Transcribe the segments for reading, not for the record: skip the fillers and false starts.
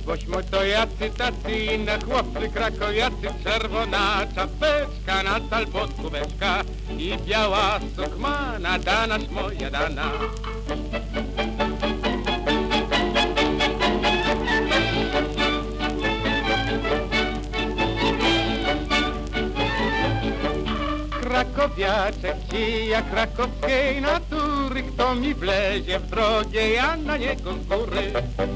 Bośmy to jacy tacy inne chłopcy krakowiacy, czerwona czapeczka, na talbot kubeczka i biała sukmana, danaś moja dana. Krakowiaczek cija krakowskiej natury, kto mi wlezie w drogę, ja na niego z góry.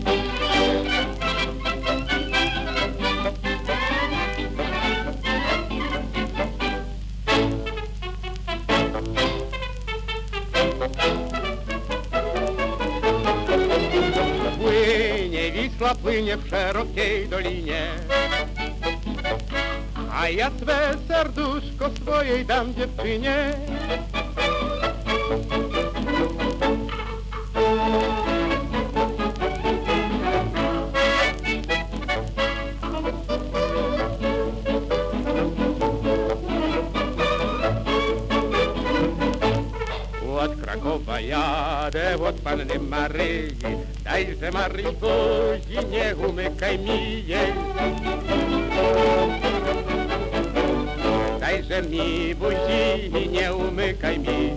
Płynie Wisła, płynie w szerokiej dolinie, a ja swe serduszko swojej dam dziewczynie. Od Krakowa jadę, od Panny Maryi, dajże Maryi buzi, nie umykaj mi jej. Dajże mi buzi, nie umykaj mi.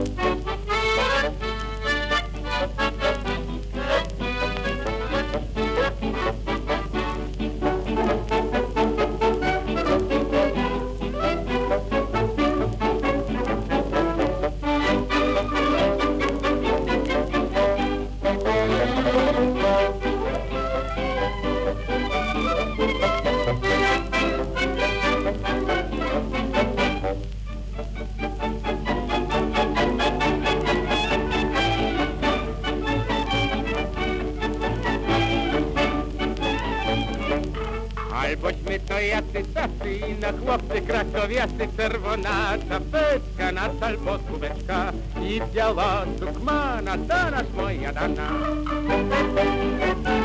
Albośmy to jacy tacy inne chłopcy krakowiacy, czerwona czapeczka, na talbot kubeczka i biała sukmana, danaś moja dana.